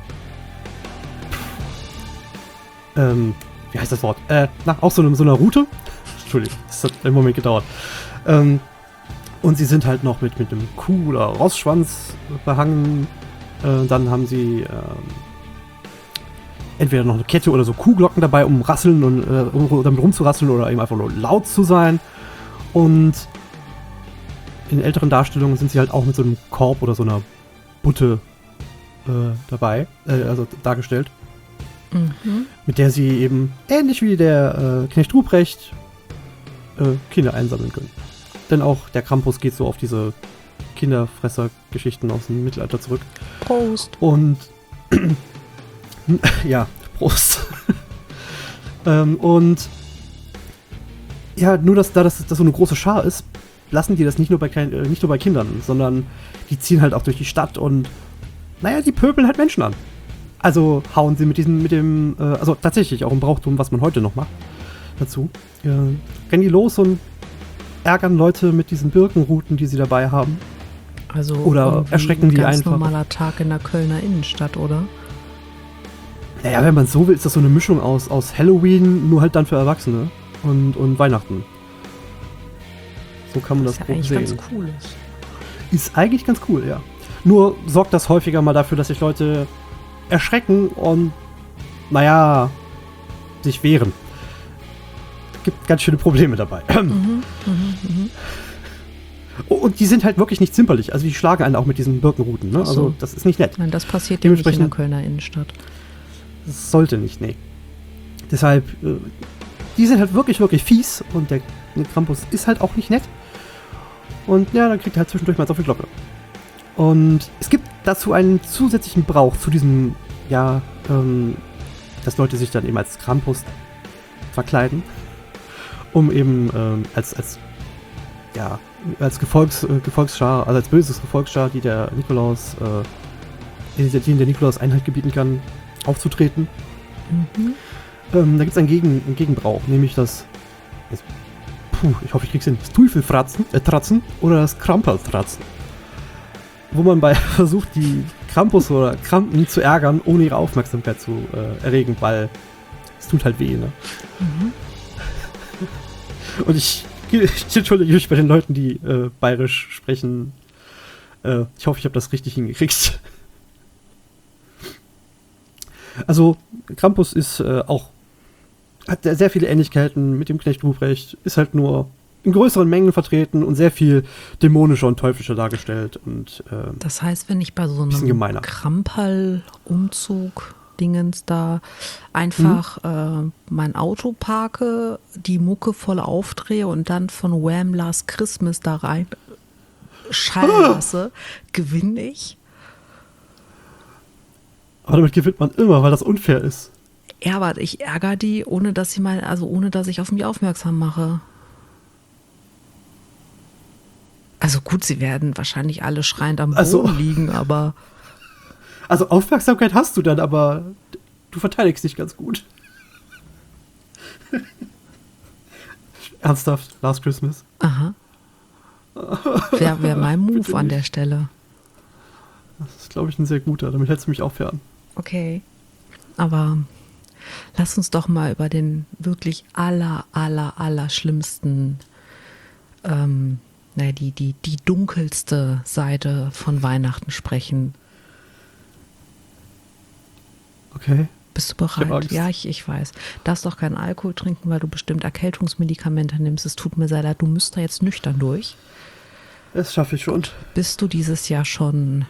ähm, wie heißt das Wort? Äh, na, auch so, eine, so einer Rute. Entschuldigung, das hat einen Moment gedauert. Ähm, und sie sind halt noch mit, mit einem Kuh- oder Rossschwanz behangen. Äh, dann haben sie ähm, entweder noch eine Kette oder so Kuhglocken dabei, um rasseln und äh, um damit rumzurasseln oder eben einfach nur laut zu sein. Und in älteren Darstellungen sind sie halt auch mit so einem Korb oder so einer Butte äh, dabei, äh, also dargestellt. Mhm. Mit der sie eben, ähnlich wie der äh, Knecht Ruprecht, äh, Kinder einsammeln können. Denn auch der Krampus geht so auf diese Kinderfresser-Geschichten aus dem Mittelalter zurück. Prost. Und ja, Prost. ähm, und ja, nur dass da das, das so eine große Schar ist, lassen die das nicht nur bei kleinen, äh, nicht nur bei Kindern, sondern die ziehen halt auch durch die Stadt und naja, die pöbeln halt Menschen an. Also hauen sie mit diesem, mit dem, äh, also tatsächlich auch im Brauchtum, was man heute noch macht, dazu. Äh, rennen die los und ärgern Leute mit diesen Birkenruten, die sie dabei haben. Also oder erschrecken die ein ganz einfach. normaler Tag in der Kölner Innenstadt, oder? Naja, wenn man so will, ist das so eine Mischung aus, aus Halloween, nur halt dann für Erwachsene und, und Weihnachten. So kann man das ja grob eigentlich sehen. ganz cool ist. Ist eigentlich ganz cool, ja. Nur sorgt das häufiger mal dafür, dass sich Leute erschrecken und, naja, sich wehren. Gibt ganz schöne Probleme dabei. Mhm, mhm, mhm. Und die sind halt wirklich nicht zimperlich. Also die schlagen einen auch mit diesen Birkenruten. Ne? Ach so. Also das ist nicht nett. Nein, das passiert ja nicht in der Dementsprechend- Kölner Innenstadt. Das sollte nicht, nee. Deshalb, äh, die sind halt wirklich, wirklich fies und der, der Krampus ist halt auch nicht nett. Und ja, dann kriegt er halt zwischendurch mal so viel Glocke. Und es gibt dazu einen zusätzlichen Brauch zu diesem, ja, ähm, dass Leute sich dann eben als Krampus verkleiden, um eben ähm, als, als, ja, als Gefolgs, äh, Gefolgsschar, also als böses Gefolgsschar, die der Nikolaus, äh, denen der Nikolaus Einhalt gebieten kann, aufzutreten. Mhm. Ähm, da gibt es einen, Gegen, einen Gegenbrauch, nämlich das, jetzt, puh, ich hoffe, ich krieg's hin, das Teufeltratzen, äh, Tratzen oder das Krampaltratzen. Wo man bei versucht, die Krampus oder Krampen zu ärgern, ohne ihre Aufmerksamkeit zu äh, erregen, weil es tut halt weh, ne? Mhm. Und ich, ich entschuldige mich bei den Leuten, die äh, bayerisch sprechen. Äh, ich hoffe, ich habe das richtig hingekriegt. Also, Krampus ist äh, auch, hat sehr viele Ähnlichkeiten mit dem Knecht Ruprecht, ist halt nur in größeren Mengen vertreten und sehr viel dämonischer und teuflischer dargestellt. Und, ähm, Das heißt, wenn ich bei so Bisschen einem gemeiner. Krampal-Umzug Dingens da einfach äh, mein Auto parke, die Mucke voll aufdrehe und dann von Wham! Last Christmas da rein schallen lasse, gewinne ich. aber damit gewinnt man immer, weil das unfair ist. Ja, aber ich ärgere die, ohne dass sie mal, also ohne dass ich auf mich aufmerksam mache. Also gut, sie werden wahrscheinlich alle schreiend am Boden Also- liegen, aber Also Aufmerksamkeit hast du dann, aber du verteidigst dich ganz gut. Ernsthaft, Last Christmas. aha. Wäre wär mein Move Bitte an nicht. der Stelle. Das ist, glaube ich, ein sehr guter. Damit hältst du mich auch fern. Okay. Aber lass uns doch mal über den wirklich aller, aller, aller schlimmsten, ähm, naja, die, die, die dunkelste Seite von Weihnachten sprechen. Okay. Bist du Ich hab bereit? Angst. Ja, ich, ich weiß. Darfst doch keinen Alkohol trinken, weil du bestimmt Erkältungsmedikamente nimmst. Es tut mir sehr leid, du müsst da jetzt nüchtern durch. Das schaffe ich schon. Bist du dieses Jahr schon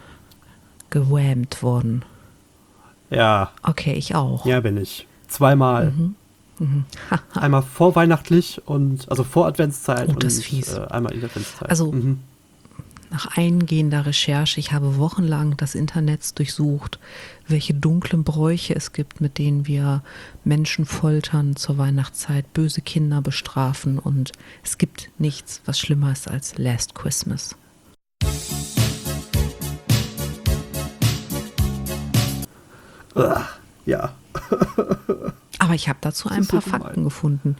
gewhammt worden? Ja, Okay, ich auch. ja bin ich. Zweimal. Mhm. Mhm. Einmal vorweihnachtlich und also vor Adventszeit Oh, und das ist fies. Äh, einmal in Adventszeit. Also Mhm. nach eingehender Recherche, ich habe wochenlang das Internet durchsucht, welche dunklen Bräuche es gibt, mit denen wir Menschen foltern zur Weihnachtszeit, böse Kinder bestrafen, und es gibt nichts, was schlimmer ist als Last Christmas. Uah, ja. Aber ich habe dazu ein Das ist so paar gemein. Fakten gefunden.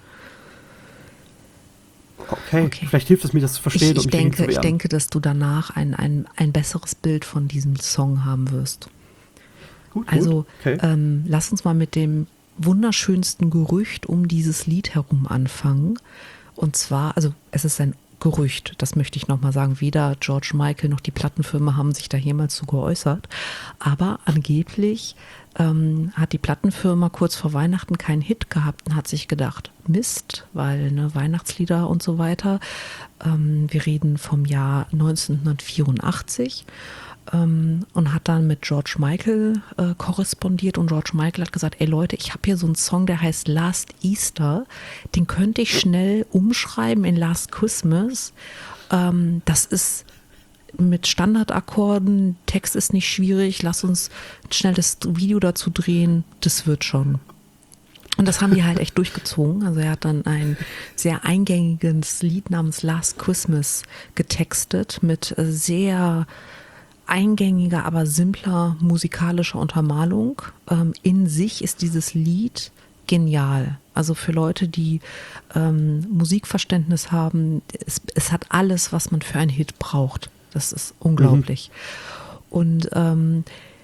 Okay. Okay. Vielleicht hilft es mir, das zu verstehen. Ich, ich, und mich dagegen denke, zu ich wehren. denke, dass du danach ein, ein, ein besseres Bild von diesem Song haben wirst. Gut, Also gut. Okay. ähm, lass uns mal mit dem wunderschönsten Gerücht um dieses Lied herum anfangen. Und zwar, also es ist ein Gerücht, das möchte ich nochmal sagen. Weder George Michael noch die Plattenfirma haben sich da jemals zu geäußert. Aber angeblich ähm, hat die Plattenfirma kurz vor Weihnachten keinen Hit gehabt und hat sich gedacht, Mist, weil ne, Weihnachtslieder und so weiter. Ähm, wir reden vom Jahr neunzehnhundertvierundachtzig. Ähm, und hat dann mit George Michael äh, korrespondiert, und George Michael hat gesagt, ey Leute, ich habe hier so einen Song, der heißt Last Easter, den könnte ich schnell umschreiben in Last Christmas. Ähm, das ist mit Standardakkorden, Text ist nicht schwierig, lass uns schnell das Video dazu drehen, das wird schon. Und das haben die halt echt durchgezogen. Also er hat dann ein sehr eingängiges Lied namens Last Christmas getextet mit äh, sehr eingängiger, aber simpler musikalischer Untermalung. Ähm, in sich ist dieses Lied genial. Also für Leute, die ähm, Musikverständnis haben, es, es hat alles, was man für einen Hit braucht. Das ist unglaublich. Mhm. Und ähm,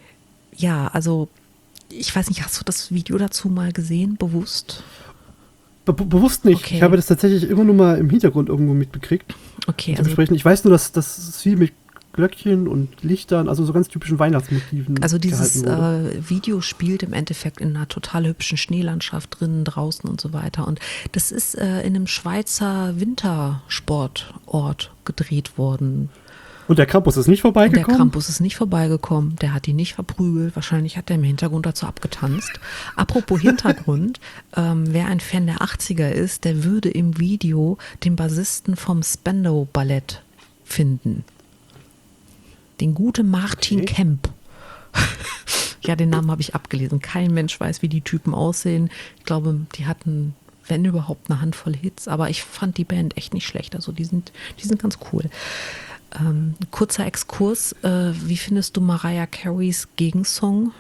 ja, also ich weiß nicht, hast du das Video dazu mal gesehen, bewusst? Be bewusst nicht. Okay. Ich habe das tatsächlich immer nur mal im Hintergrund irgendwo mitbekriegt. Okay, also Dementsprechend, ich weiß nur, dass das viel mit Glöckchen und Lichtern, also so ganz typischen Weihnachtsmotiven. Also dieses gehalten wurde. äh, Video spielt im Endeffekt in einer total hübschen Schneelandschaft drinnen, draußen und so weiter. Und das ist äh, in einem Schweizer Wintersportort gedreht worden. Und der Krampus ist nicht vorbeigekommen? Der Krampus ist nicht vorbeigekommen, der hat ihn nicht verprügelt, wahrscheinlich hat er im Hintergrund dazu abgetanzt. Apropos Hintergrund, ähm, wer ein Fan der achtziger ist, der würde im Video den Bassisten vom Spandau Ballett finden. Den guten Martin Okay. Kemp. Ja, den Namen habe ich abgelesen. Kein Mensch weiß, wie die Typen aussehen. Ich glaube, die hatten, wenn überhaupt, eine Handvoll Hits. Aber ich fand die Band echt nicht schlecht. Also die sind, die sind ganz cool. Ähm, kurzer Exkurs. Äh, wie findest du Mariah Careys Gegensong?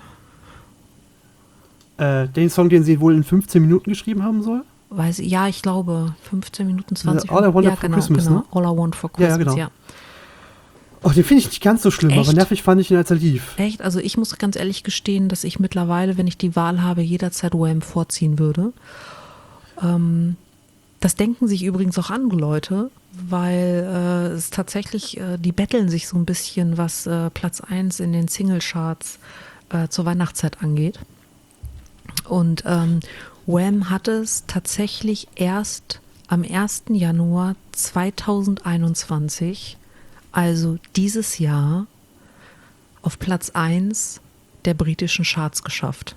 Äh, den Song, den sie wohl in fünfzehn Minuten geschrieben haben soll? Weiß, ja, ich glaube, fünfzehn Minuten, zwanzig All I Want ja, for genau, Christmas, genau. ne? All I Want for Ja, ja, Christmas, genau. ja. Oh, den finde ich nicht ganz so schlimm, Echt? aber nervig fand ich ihn, als er lief. Echt? Also ich muss ganz ehrlich gestehen, dass ich mittlerweile, wenn ich die Wahl habe, jederzeit Wham vorziehen würde. Ähm, das denken sich übrigens auch andere Leute, weil äh, es tatsächlich, äh, die betteln sich so ein bisschen, was äh, Platz eins in den Singlecharts äh, zur Weihnachtszeit angeht. Und ähm, Wham hat es tatsächlich erst am ersten Januar zweitausendeinundzwanzig, also dieses Jahr, auf Platz eins der britischen Charts geschafft.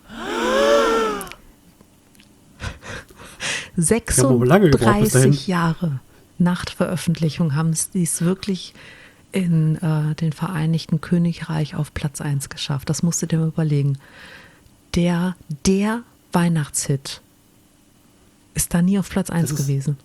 aber lange gebraucht bis dahin. sechsunddreißig Jahre nach Veröffentlichung haben sie es wirklich in äh, den Vereinigten Königreich auf Platz eins geschafft. Das musst du dir mal überlegen. Der, der Weihnachtshit ist da nie auf Platz eins Das ist- gewesen.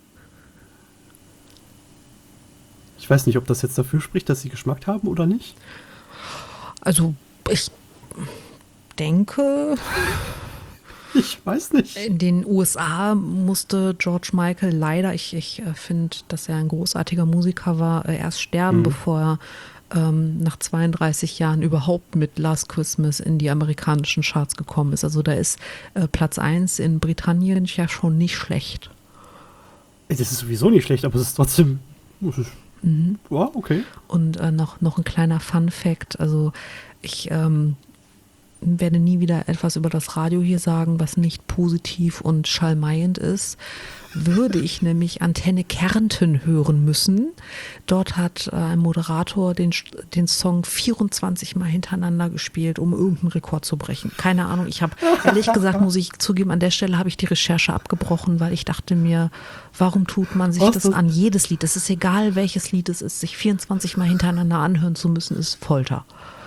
Ich weiß nicht, ob das jetzt dafür spricht, dass sie Geschmack haben oder nicht. Also ich denke, Ich weiß nicht. in den U S A musste George Michael leider, ich, ich äh, finde, dass er ein großartiger Musiker war, äh, erst sterben, Mhm. bevor er ähm, nach zweiunddreißig Jahren überhaupt mit Last Christmas in die amerikanischen Charts gekommen ist. Also da ist äh, Platz eins in Britannien ja schon nicht schlecht. Das ist sowieso nicht schlecht, aber es ist trotzdem. Es ist, Mhm. ja, okay. Und äh, noch, noch ein kleiner Fun-Fact, also ich ähm, werde nie wieder etwas über das Radio hier sagen, was nicht positiv und schalmeiend ist. Würde ich nämlich Antenne Kärnten hören müssen. Dort hat äh, ein Moderator den, den Song vierundzwanzig Mal hintereinander gespielt, um irgendeinen Rekord zu brechen. Keine Ahnung, ich habe, ehrlich gesagt, muss ich zugeben, an der Stelle habe ich die Recherche abgebrochen, weil ich dachte mir, warum tut man sich Was, das das- an jedes Lied? Es ist egal, welches Lied es ist, sich vierundzwanzig Mal hintereinander anhören zu müssen, ist Folter.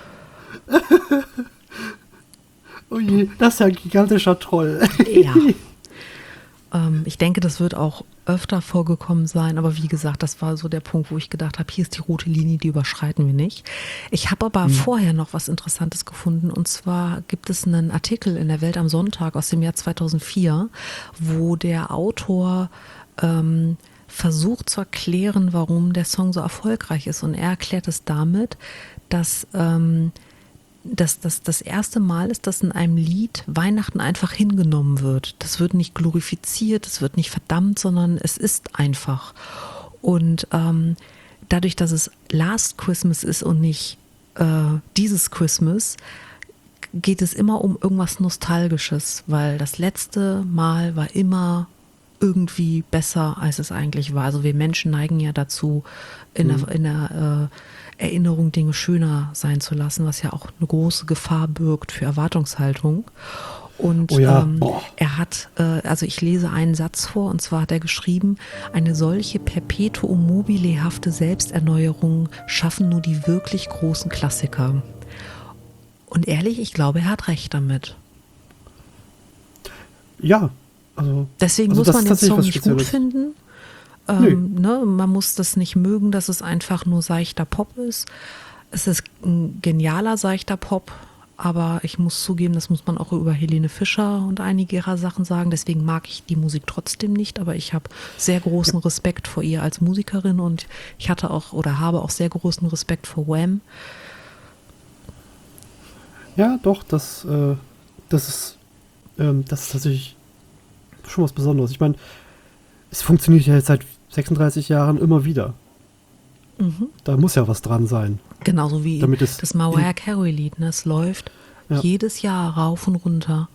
Oh je, das ist ja ein gigantischer Troll. Ja. ähm, ich denke, das wird auch öfter vorgekommen sein, aber wie gesagt, das war so der Punkt, wo ich gedacht habe, hier ist die rote Linie, die überschreiten wir nicht. Ich habe aber vorher noch was Interessantes gefunden, und zwar gibt es einen Artikel in der Welt am Sonntag aus dem Jahr zweitausendvier, wo der Autor ähm, versucht zu erklären, warum der Song so erfolgreich ist, und er erklärt es damit, dass ähm, dass das das erste Mal ist, dass in einem Lied Weihnachten einfach hingenommen wird. Das wird nicht glorifiziert, es wird nicht verdammt, sondern es ist einfach. Und ähm, dadurch, dass es Last Christmas ist und nicht äh, dieses Christmas, geht es immer um irgendwas Nostalgisches, weil das letzte Mal war immer irgendwie besser, als es eigentlich war. Also wir Menschen neigen ja dazu, in der, in der äh, Erinnerung Dinge schöner sein zu lassen, was ja auch eine große Gefahr birgt für Erwartungshaltung. Und Oh ja, ähm, boah. er hat, äh, also ich lese einen Satz vor, und zwar hat er geschrieben: Eine solche perpetuum mobilehafte Selbsterneuerung schaffen nur die wirklich großen Klassiker. Und ehrlich, ich glaube, er hat recht damit. Ja, also. Deswegen also muss das man ist den tatsächlich Song was nicht gut Spezielles. finden. Ähm, ne? Man muss das nicht mögen, dass es einfach nur seichter Pop ist. Es ist ein genialer seichter Pop, aber ich muss zugeben, das muss man auch über Helene Fischer und einige ihrer Sachen sagen. Deswegen mag ich die Musik trotzdem nicht, aber ich habe sehr großen Respekt vor ihr als Musikerin, und ich hatte auch oder habe auch sehr großen Respekt vor Wham. Ja, doch, das, äh, das ist, ähm, das ist tatsächlich schon was Besonderes. Ich meine, es funktioniert ja jetzt seit sechsunddreißig Jahren immer wieder. Mhm. Da muss ja was dran sein. Genauso wie Damit es das Mariah Carey-Lied. Ne? Es läuft Ja. jedes Jahr rauf und runter.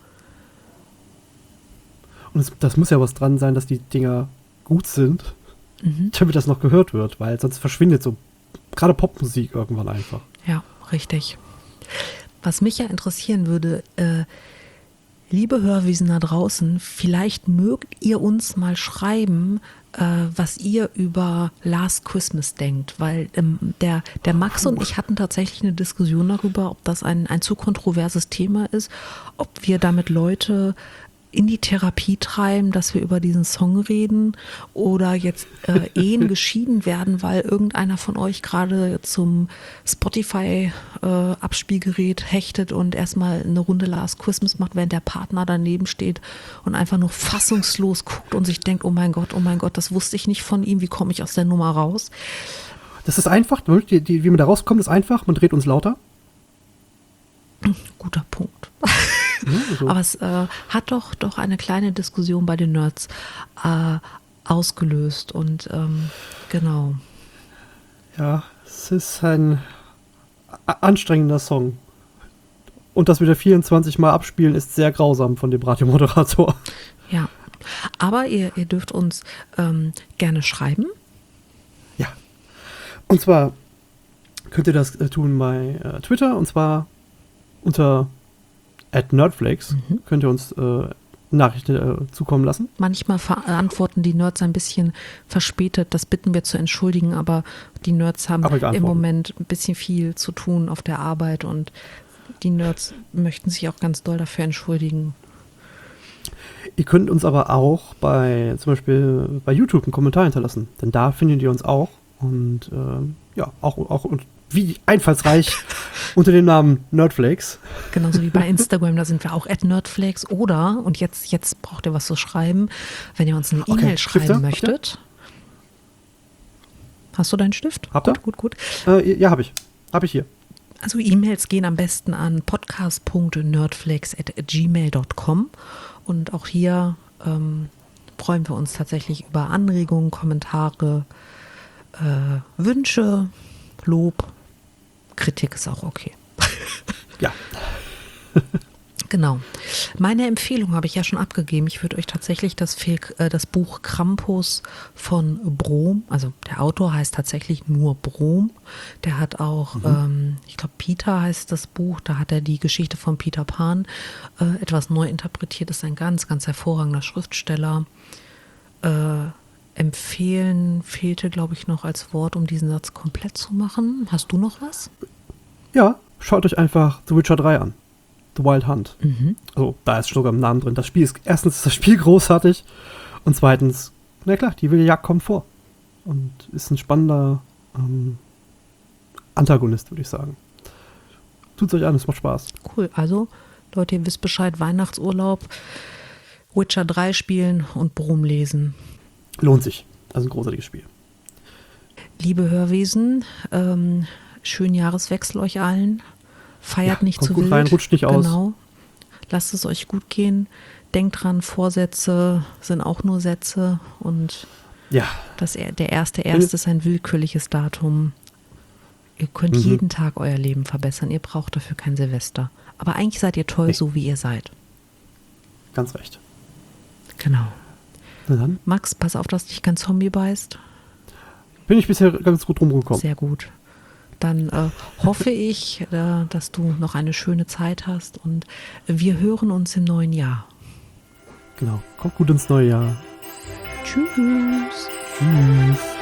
Und es, das muss ja was dran sein, dass die Dinger gut sind, Mhm. damit das noch gehört wird, weil sonst verschwindet so gerade Popmusik irgendwann einfach. Ja, richtig. Was mich ja interessieren würde, äh, liebe Hörwesen da draußen, vielleicht mögt ihr uns mal schreiben, äh, was ihr über Last Christmas denkt, weil ähm, der, der Max und ich hatten tatsächlich eine Diskussion darüber, ob das ein, ein zu kontroverses Thema ist, ob wir damit Leute in die Therapie treiben, dass wir über diesen Song reden, oder jetzt äh, Ehen geschieden werden, weil irgendeiner von euch gerade zum Spotify-Abspielgerät äh, hechtet und erstmal eine Runde Last Christmas macht, während der Partner daneben steht und einfach nur fassungslos guckt und sich denkt, oh mein Gott, oh mein Gott, das wusste ich nicht von ihm, wie komme ich aus der Nummer raus? Das ist einfach, die, die, wie man da rauskommt, ist einfach, man dreht uns lauter. Guter Punkt. Ja, also, Aber es äh, hat doch, doch eine kleine Diskussion bei den Nerds äh, ausgelöst, und ähm, genau. ja, es ist ein a- anstrengender Song. Und das mit der vierundzwanzig Mal abspielen ist sehr grausam von dem Radiomoderator. Ja, aber ihr, ihr dürft uns ähm, gerne schreiben. Ja. Und zwar könnt ihr das äh, tun bei äh, Twitter, und zwar unter at nerdflakes Mhm. könnt ihr uns äh, Nachrichten äh, zukommen lassen. Manchmal antworten die Nerds ein bisschen verspätet, das bitten wir zu entschuldigen, aber die Nerds haben Aber wir im antworten. Moment ein bisschen viel zu tun auf der Arbeit, und die Nerds möchten sich auch ganz doll dafür entschuldigen. Ihr könnt uns aber auch bei zum Beispiel bei YouTube einen Kommentar hinterlassen, denn da findet ihr uns auch, und ähm, ja, auch, auch und wie einfallsreich unter dem Namen Nerdflakes. Genauso wie bei Instagram, da sind wir auch at nerdflakes, oder, und jetzt, jetzt braucht ihr was zu schreiben, wenn ihr uns eine Okay, E-Mail Stifte? schreiben Habt ihr? möchtet. Hast du deinen Stift? Habt gut, ihr? gut, gut. Äh, ja, habe ich. Habe ich hier. Also E-Mails gehen am besten an podcast punkt nerdflakes at gmail punkt com, und auch hier ähm, freuen wir uns tatsächlich über Anregungen, Kommentare, äh, Wünsche, Lob, Kritik ist auch okay. Ja. Genau. Meine Empfehlung habe ich ja schon abgegeben. Ich würde euch tatsächlich das, Fe- äh, das Buch Krampus von Brom, also der Autor heißt tatsächlich nur Brom. Der hat auch, mhm. ähm, ich glaube Peter heißt das Buch, da hat er die Geschichte von Peter Pan äh, etwas neu interpretiert. Ist ein ganz, ganz hervorragender Schriftsteller. Äh, empfehlen fehlte, glaube ich, noch als Wort, um diesen Satz komplett zu machen. Hast du noch was? Ja, schaut euch einfach The Witcher drei an. The Wild Hunt. Mhm. Also, da ist sogar im Namen drin. Das Spiel ist, erstens ist das Spiel großartig und zweitens, na klar, die wilde Jagd kommt vor. Und ist ein spannender ähm, Antagonist, würde ich sagen. Tut's euch an, es macht Spaß. Cool, also Leute, ihr wisst Bescheid, Weihnachtsurlaub, Witcher drei spielen und Brom lesen. Lohnt sich. Also ein großartiges Spiel. Liebe Hörwesen, ähm, schönen Jahreswechsel euch allen. Feiert ja, nicht kommt zu gut wild. Rein, rutscht nicht aus. Genau. Lasst es euch gut gehen. Denkt dran, Vorsätze sind auch nur Sätze und ja. das, der erste erste ist ein willkürliches Datum. Ihr könnt mhm. jeden Tag euer Leben verbessern. Ihr braucht dafür kein Silvester. Aber eigentlich seid ihr toll, nee. so wie ihr seid. Ganz recht. Genau. Na dann. Max, pass auf, dass dich kein Zombie beißt. Bin ich bisher ganz gut rumgekommen. Sehr gut. Dann äh, hoffe ich, äh, dass du noch eine schöne Zeit hast und wir hören uns im neuen Jahr. Genau. Kommt gut ins neue Jahr. Tschüss. Tschüss.